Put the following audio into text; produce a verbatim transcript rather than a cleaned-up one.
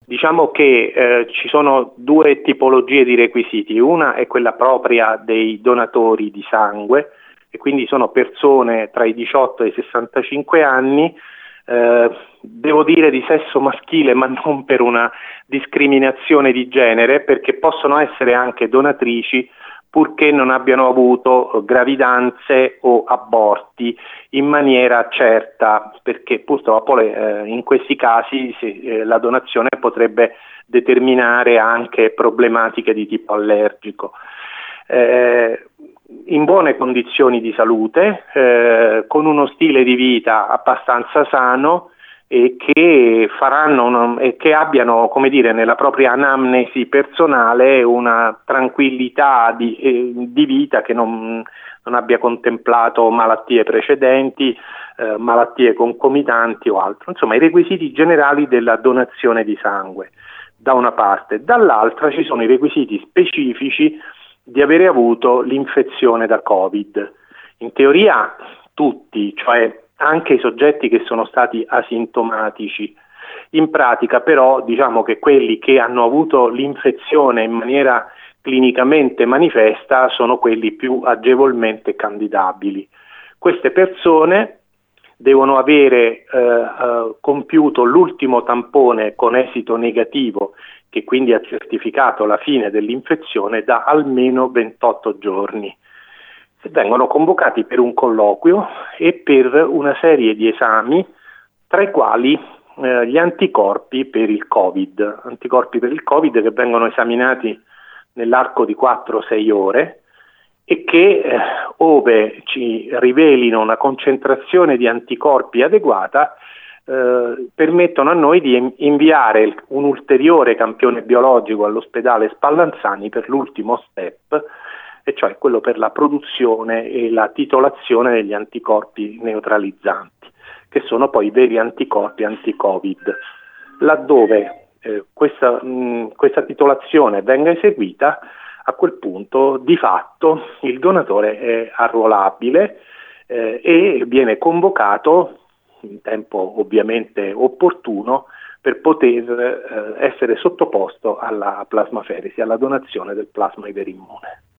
Diciamo che eh, ci sono due tipologie di requisiti. Una è quella propria dei donatori di sangue, e quindi sono persone tra i diciotto e i sessantacinque anni, eh, devo dire di sesso maschile, ma non per una discriminazione di genere, perché possono essere anche donatrici purché non abbiano avuto gravidanze o aborti in maniera certa, perché purtroppo le, eh, in questi casi si, eh, la donazione potrebbe determinare anche problematiche di tipo allergico. Eh, in buone condizioni di salute, eh, con uno stile di vita abbastanza sano, e che faranno una, e che abbiano, come dire, nella propria anamnesi personale una tranquillità di, eh, di vita, che non, non abbia contemplato malattie precedenti, eh, malattie concomitanti o altro. Insomma, i requisiti generali della donazione di sangue, da una parte. Dall'altra ci sono i requisiti specifici di avere avuto l'infezione da Covid. In teoria tutti, cioè anche i soggetti che sono stati asintomatici. In pratica però diciamo che quelli che hanno avuto l'infezione in maniera clinicamente manifesta sono quelli più agevolmente candidabili. Queste persone devono avere eh, eh, compiuto l'ultimo tampone con esito negativo, che quindi ha certificato la fine dell'infezione, da almeno ventotto giorni. Vengono convocati per un colloquio e per una serie di esami, tra i quali eh, gli anticorpi per il Covid, anticorpi per il Covid che vengono esaminati nell'arco di quattro sei ore e che, eh, ove ci rivelino una concentrazione di anticorpi adeguata, eh, permettono a noi di inviare un ulteriore campione biologico all'ospedale Spallanzani per l'ultimo step, e cioè quello per la produzione e la titolazione degli anticorpi neutralizzanti, che sono poi i veri anticorpi anti-Covid. Laddove eh, questa, mh, questa titolazione venga eseguita, a quel punto di fatto il donatore è arruolabile eh, e viene convocato in tempo ovviamente opportuno per poter eh, essere sottoposto alla plasmaferesi, alla donazione del plasma iperimmune.